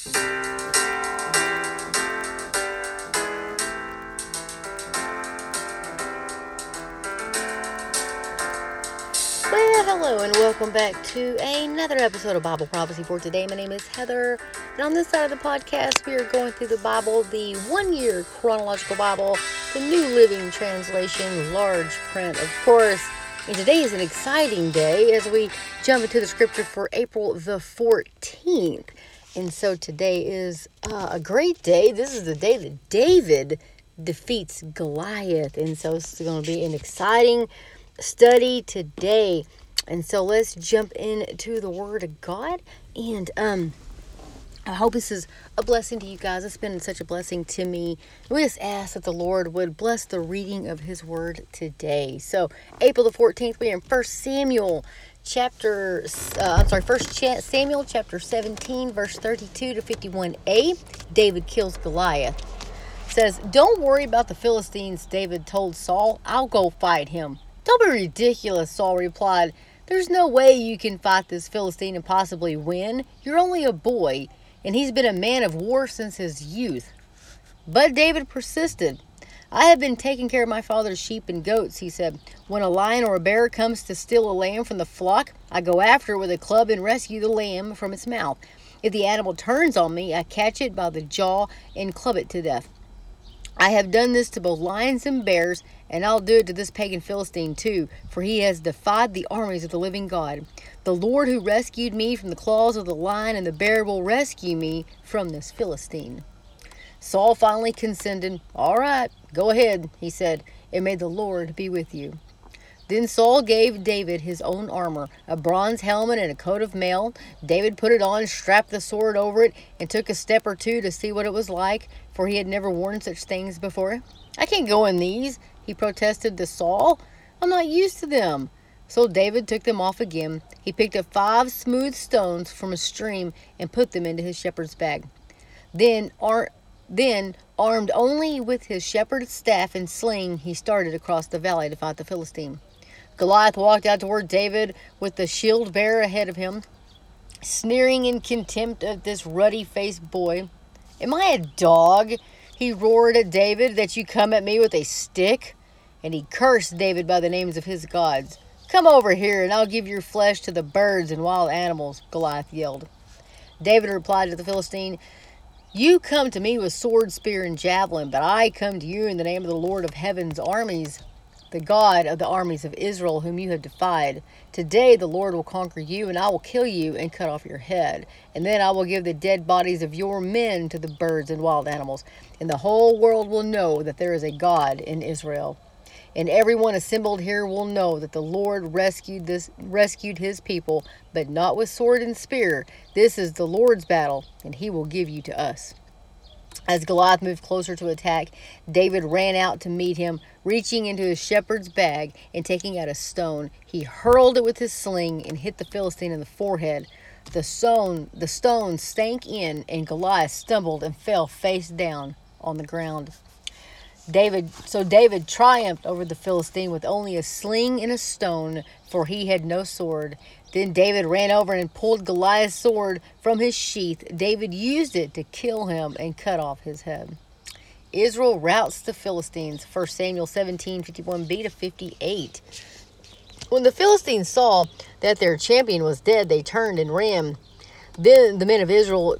Well, hello and welcome back to another episode of Bible Prophecy for today. My name is Heather, and on this side of the podcast, we are going through the Bible, the 1-year chronological Bible, the New Living Translation, large print, of course. And today is an exciting day as we jump into the scripture for April the 14th. And so today is a great day. This is the day that David defeats Goliath, and so it's going to be an exciting study today. And so let's jump into the Word of God, and I hope this is a blessing to you guys. It's been such a blessing to me. We just ask that the Lord would bless the reading of His Word today. So April the 14th, we are in 1 Samuel chapter 17, verse 32 to 51a. David kills Goliath. It says, "Don't worry about the Philistines," David told Saul. "I'll go fight him." "Don't be ridiculous," Saul replied. "There's no way you can fight this Philistine and possibly win. You're only a boy, and he's been a man of war since his youth." But David persisted. "I have been taking care of my father's sheep and goats," he said. "When a lion or a bear comes to steal a lamb from the flock, I go after it with a club and rescue the lamb from its mouth. If the animal turns on me, I catch it by the jaw and club it to death. I have done this to both lions and bears, and I'll do it to this pagan Philistine too, for he has defied the armies of the living God. The Lord who rescued me from the claws of the lion and the bear will rescue me from this Philistine." Saul finally consented. "All right, go ahead," he said, "and may the Lord be with you." Then Saul gave David his own armor, a bronze helmet and a coat of mail. David put it on, strapped the sword over it, and took a step or two to see what it was like, for he had never worn such things before. "I can't go in these," he protested to Saul. "I'm not used to them." So David took them off again. He picked up 5 smooth stones from a stream and put them into his shepherd's bag. Then, armed only with his shepherd's staff and sling, he started across the valley to fight the Philistine. Goliath walked out toward David with the shield bearer ahead of him, sneering in contempt at this ruddy-faced boy. "Am I a dog," he roared at David, "that you come at me with a stick?" And he cursed David by the names of his gods. "Come over here, and I'll give your flesh to the birds and wild animals," Goliath yelled. David replied to the Philistine, "You come to me with sword, spear, and javelin, but I come to you in the name of the Lord of heaven's armies, the God of the armies of Israel, whom you have defied. Today the Lord will conquer you, and I will kill you and cut off your head. And then I will give the dead bodies of your men to the birds and wild animals, and the whole world will know that there is a God in Israel. And everyone assembled here will know that the Lord rescued his people, but not with sword and spear. This is the Lord's battle, and he will give you to us." As Goliath moved closer to attack, David ran out to meet him. Reaching into his shepherd's bag and taking out a stone, he hurled it with his sling and hit the Philistine in the forehead. The stone sank in, and Goliath stumbled and fell face down on the ground. David triumphed over the Philistine with only a sling and a stone, for he had no sword. Then David ran over and pulled Goliath's sword from his sheath. David used it to kill him and cut off his head. Israel routs the Philistines. 1 Samuel 17, 51b to 58. When the Philistines saw that their champion was dead, they turned and ran. Then the men of Israel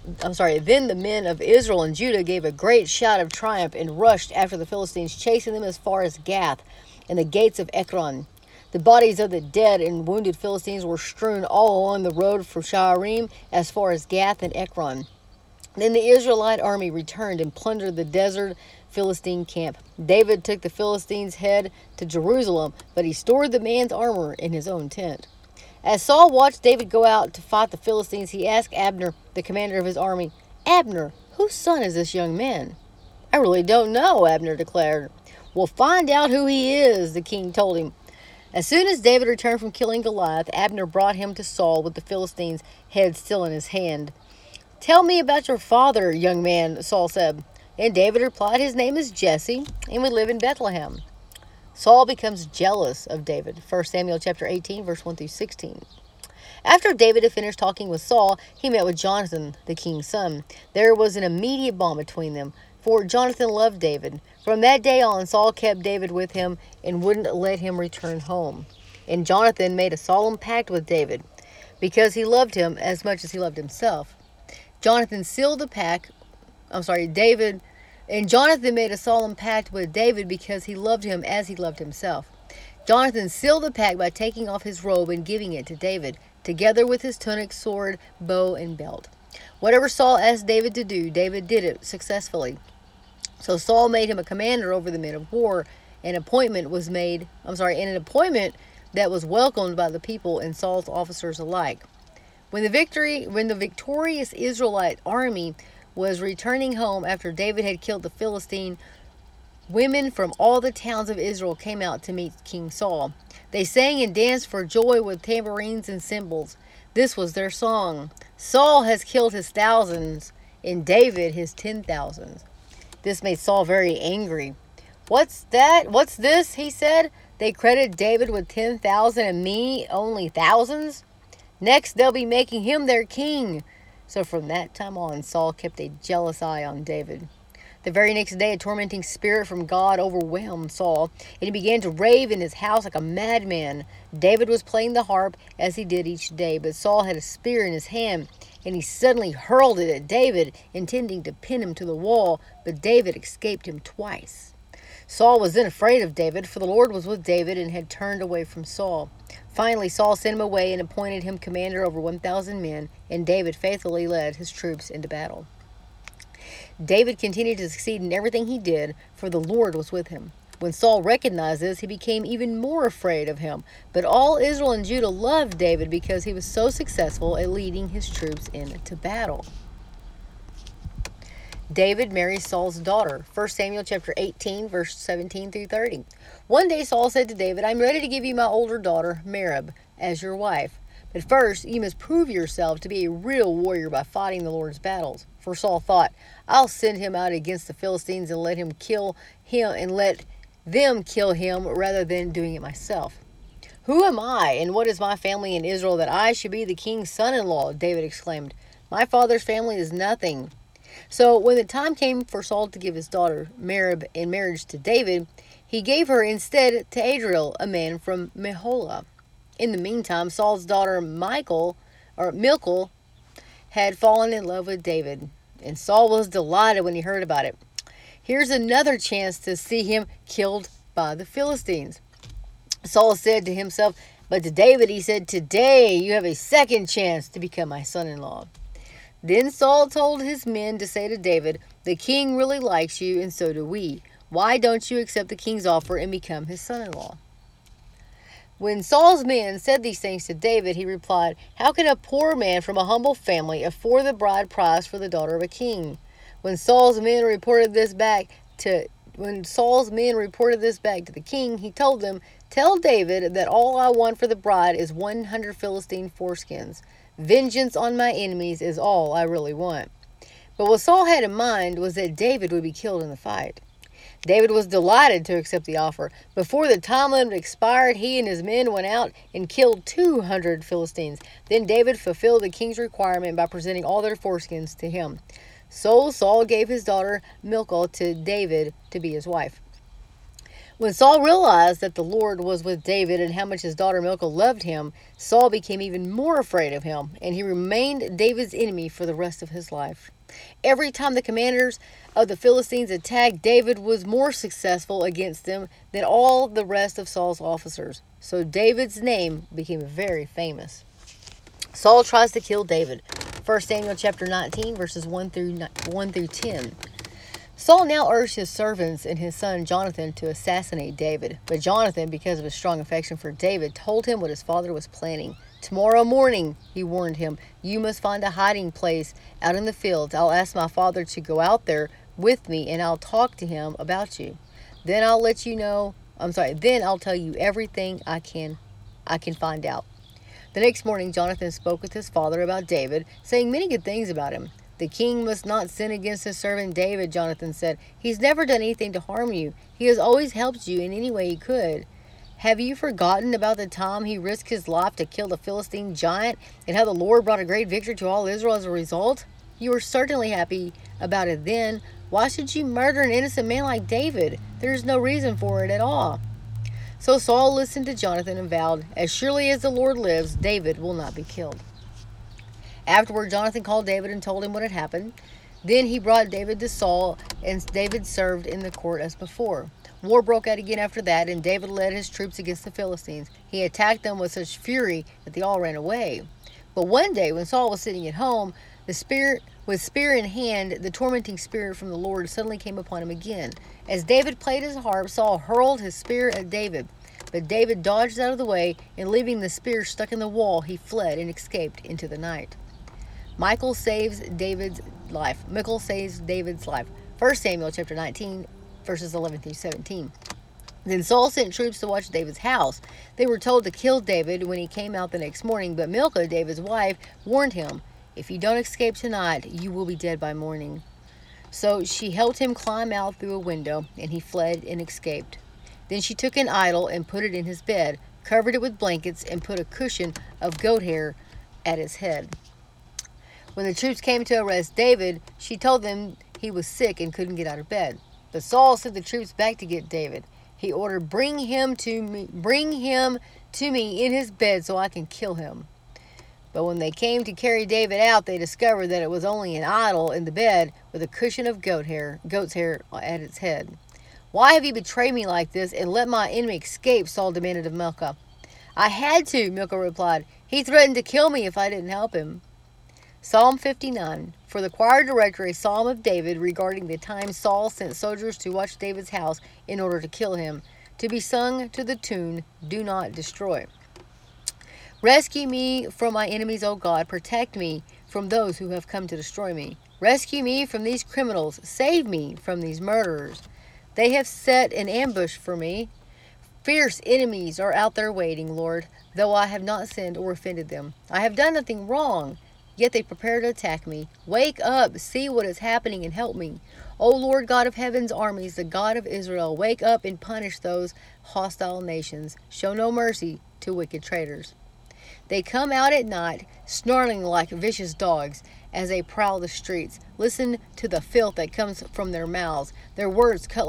and Judah gave a great shout of triumph and rushed after the Philistines, chasing them as far as Gath and the gates of Ekron. The bodies of the dead and wounded Philistines were strewn all along the road from Shaaraim as far as Gath and Ekron. Then the Israelite army returned and plundered the desert Philistine camp. David took the Philistine's head to Jerusalem, but he stored the man's armor in his own tent. As Saul watched David go out to fight the Philistines, he asked Abner, the commander of his army, "Abner, whose son is this young man?" "I really don't know," Abner declared. "Well, find out who he is," the king told him. As soon as David returned from killing Goliath, Abner brought him to Saul with the Philistine's head still in his hand. "Tell me about your father, young man," Saul said. And David replied, "His name is Jesse, and we live in Bethlehem." Saul becomes jealous of David. 1 Samuel chapter 18, verse 1 through 16. After David had finished talking with Saul, he met with Jonathan, the king's son. There was an immediate bond between them, for Jonathan loved David. From that day on, Saul kept David with him and wouldn't let him return home. And Jonathan made a solemn pact with David, because he loved him as much as he loved himself. Jonathan sealed the pact, David, and Jonathan made a solemn pact with David because he loved him as he loved himself. Jonathan sealed the pact by taking off his robe and giving it to David, together with his tunic, sword, bow, and belt. Whatever Saul asked David to do, David did it successfully. So Saul made him a commander over the men of war. An appointment that was welcomed by the people and Saul's officers alike. When the victorious Israelite army was returning home after David had killed the Philistine, women from all the towns of Israel came out to meet King Saul. They sang and danced for joy with tambourines and cymbals. This was their song: Saul has killed his thousands, and David his 10,000s. This made Saul very angry. What's that? What's this? He said. They credit David with 10,000 and me only thousands? Next, they'll be making him their king. So from that time on, Saul kept a jealous eye on David. The very next day, a tormenting spirit from God overwhelmed Saul, and he began to rave in his house like a madman. David was playing the harp as he did each day, but Saul had a spear in his hand, and he suddenly hurled it at David, intending to pin him to the wall, but David escaped him twice. Saul was then afraid of David, for the Lord was with David and had turned away from Saul. Finally, Saul sent him away and appointed him commander over 1,000 men, and David faithfully led his troops into battle. David continued to succeed in everything he did, for the Lord was with him. When Saul recognized this, he became even more afraid of him. But all Israel and Judah loved David because he was so successful at leading his troops into battle. David marries Saul's daughter. 1 Samuel chapter 18, verse 17 through 30. One day Saul said to David, I'm ready to give you my older daughter, Merab, as your wife. But first, you must prove yourself to be a real warrior by fighting the Lord's battles. For Saul thought, I'll send him out against the Philistines and let them kill him rather than doing it myself. Who am I, and what is my family in Israel that I should be the king's son-in-law? David exclaimed. My father's family is nothing. So when the time came for Saul to give his daughter Merab in marriage to David, he gave her instead to Adriel, a man from Meholah. In the meantime, Saul's daughter Michal had fallen in love with David, and Saul was delighted when he heard about it. Here's another chance to see him killed by the Philistines. Saul said to himself, but to David he said, today you have a second chance to become my son-in-law. Then Saul told his men to say to David, the king really likes you, and so do we. Why don't you accept the king's offer and become his son-in-law? When Saul's men said these things to David, he replied, how can a poor man from a humble family afford the bride price for the daughter of a king? When Saul's men reported this back to the king, he told them, tell David that all I want for the bride is 100 Philistine foreskins. Vengeance on my enemies is all I really want. But what Saul had in mind was that David would be killed in the fight. David was delighted to accept the offer. Before the time limit expired, he and his men went out and killed 200 Philistines. Then David fulfilled the king's requirement by presenting all their foreskins to him. So Saul gave his daughter Michal to David to be his wife. When Saul realized that the Lord was with David and how much his daughter Michal loved him, Saul became even more afraid of him, and he remained David's enemy for the rest of his life. Every time the commanders of the Philistines attacked, David was more successful against them than all the rest of Saul's officers. So David's name became very famous. Saul tries to kill David. 1 Samuel chapter 19, verses 1 through 10. Saul now urged his servants and his son Jonathan to assassinate David. But Jonathan, because of his strong affection for David, told him what his father was planning. Tomorrow morning, he warned him, you must find a hiding place out in the fields. I'll ask my father to go out there with me, and I'll talk to him about you. Then I'll tell you everything I can find out. The next morning, Jonathan spoke with his father about David, saying many good things about him. The king must not sin against his servant David, Jonathan said. He's never done anything to harm you. He has always helped you in any way he could. Have you forgotten about the time he risked his life to kill the Philistine giant and how the Lord brought a great victory to all Israel as a result? You were certainly happy about it then. Why should you murder an innocent man like David? There is no reason for it at all." So Saul listened to Jonathan and vowed, "As surely as the Lord lives, David will not be killed." Afterward, Jonathan called David and told him what had happened. Then he brought David to Saul, and David served in the court as before. War broke out again after that, and David led his troops against the Philistines. He attacked them with such fury that they all ran away. But one day, when Saul was sitting at home, with spear in hand, the tormenting spirit from the Lord suddenly came upon him again. As David played his harp, Saul hurled his spear at David. But David dodged out of the way, and leaving the spear stuck in the wall, he fled and escaped into the night. Michal saves David's life. 1 Samuel chapter 19, verses 11 through 17. Then Saul sent troops to watch David's house. They were told to kill David when he came out the next morning, but Milcah, David's wife, warned him, "If you don't escape tonight, you will be dead by morning." So she helped him climb out through a window, and he fled and escaped. Then she took an idol and put it in his bed, covered it with blankets, and put a cushion of goat hair at his head. When the troops came to arrest David, she told them he was sick and couldn't get out of bed. But Saul sent the troops back to get David. He ordered, Bring him to me in his bed so I can kill him." But when they came to carry David out, they discovered that it was only an idol in the bed with a cushion of goat's hair at its head. "Why have you betrayed me like this and let my enemy escape?" Saul demanded of Milcah. "I had to," Milcah replied. "He threatened to kill me if I didn't help him." Psalm 59. For the choir director, a psalm of David regarding the time Saul sent soldiers to watch David's house in order to kill him, to be sung to the tune, "Do Not Destroy." Rescue me from my enemies, O God. Protect me from those who have come to destroy me. Rescue me from these criminals. Save me from these murderers. They have set an ambush for me. Fierce enemies are out there waiting, Lord, though I have not sinned or offended them. I have done nothing wrong, yet they prepare to attack me. Wake up, see what is happening, and help me. O Lord God of heaven's armies, the God of Israel, wake up and punish those hostile nations. Show no mercy to wicked traitors. They come out at night, snarling like vicious dogs as they prowl the streets. Listen to the filth that comes from their mouths. Their words cut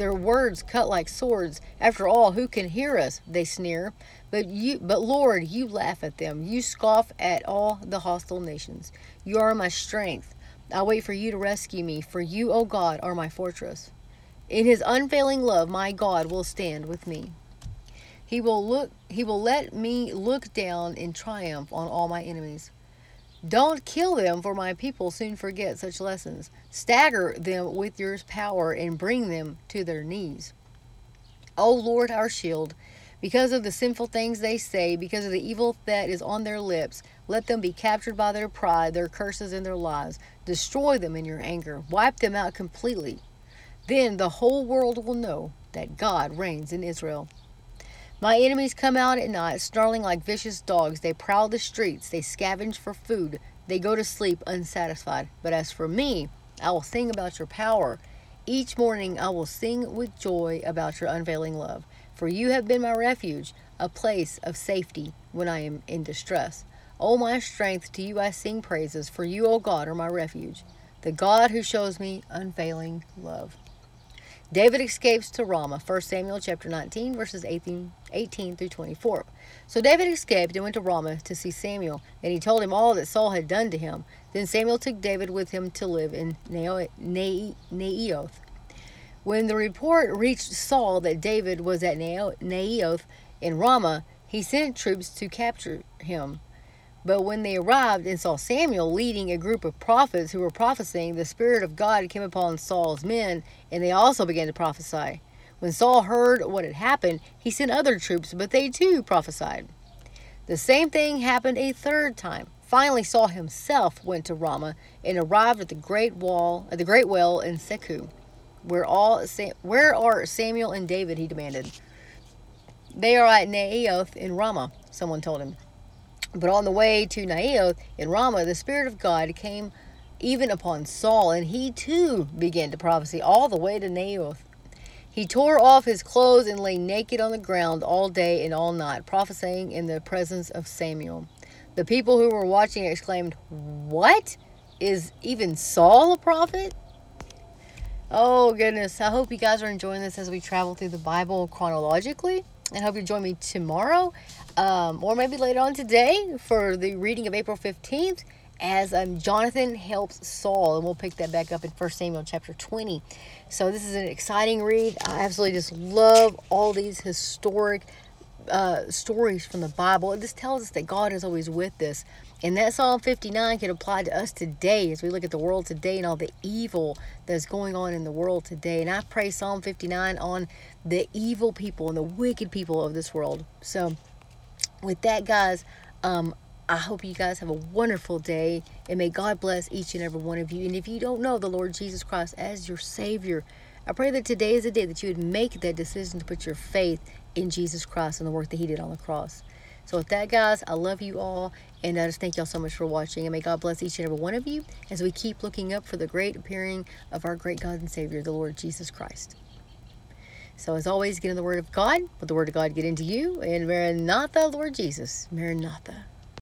like swords. After all, who can hear us? They sneer. But Lord, you laugh at them. You scoff at all the hostile nations. You are my strength. I wait for you to rescue me, for you, O God, are my fortress. In his unfailing love, my God will stand with me. He will let me look down in triumph on all my enemies. Don't kill them, for my people soon forget such lessons. Stagger them with your power and bring them to their knees. O Lord, our shield, because of the sinful things they say, because of the evil that is on their lips, let them be captured by their pride, their curses, and their lies. Destroy them in your anger. Wipe them out completely. Then the whole world will know that God reigns in Israel. My enemies come out at night, snarling like vicious dogs. They prowl the streets. They scavenge for food. They go to sleep unsatisfied. But as for me, I will sing about your power. Each morning I will sing with joy about your unfailing love. For you have been my refuge, a place of safety when I am in distress. O my strength, to you I sing praises. For you, O God, are my refuge, the God who shows me unfailing love. David escapes to Ramah. 1 Samuel chapter 19, verses 18 through 24. So David escaped and went to Ramah to see Samuel, and he told him all that Saul had done to him. Then Samuel took David with him to live in Naioth. When the report reached Saul that David was at Naioth in Ramah, he sent troops to capture him. But when they arrived and saw Samuel leading a group of prophets who were prophesying, the Spirit of God came upon Saul's men, and they also began to prophesy. When Saul heard what had happened, he sent other troops, but they too prophesied. The same thing happened a third time. Finally, Saul himself went to Ramah and arrived at the great well in Seku. Where are Samuel and David? He demanded. They are at Naioth in Ramah, someone told him. But on the way to Naioth in Ramah, the Spirit of God came even upon Saul, and he too began to prophesy all the way to Naioth. He tore off his clothes and lay naked on the ground all day and all night, prophesying in the presence of Samuel. The people who were watching exclaimed, "What? Is even Saul a prophet?" Oh, goodness. I hope you guys are enjoying this as we travel through the Bible chronologically. And I hope you join me tomorrow, or maybe later on today, for the reading of April 15th, as Jonathan helps Saul. And we'll pick that back up in 1 Samuel chapter 20. So this is an exciting read. I absolutely just love all these historic stories from the Bible. It just tells us that God is always with us. And that Psalm 59 can apply to us today as we look at the world today and all the evil that's going on in the world today. And I pray Psalm 59 on the evil people and the wicked people of this world. So with that, guys, I hope you guys have a wonderful day, and may God bless each and every one of you. And if you don't know the Lord Jesus Christ as your Savior, I pray that today is the day that you would make that decision to put your faith in Jesus Christ and the work that He did on the cross. So with that, guys, I love you all, and I just thank y'all so much for watching, and may God bless each and every one of you as we keep looking up for the great appearing of our great God and Savior, the Lord Jesus Christ. So as always, get in the Word of God, let the Word of God get into you, and Maranatha, Lord Jesus, Maranatha.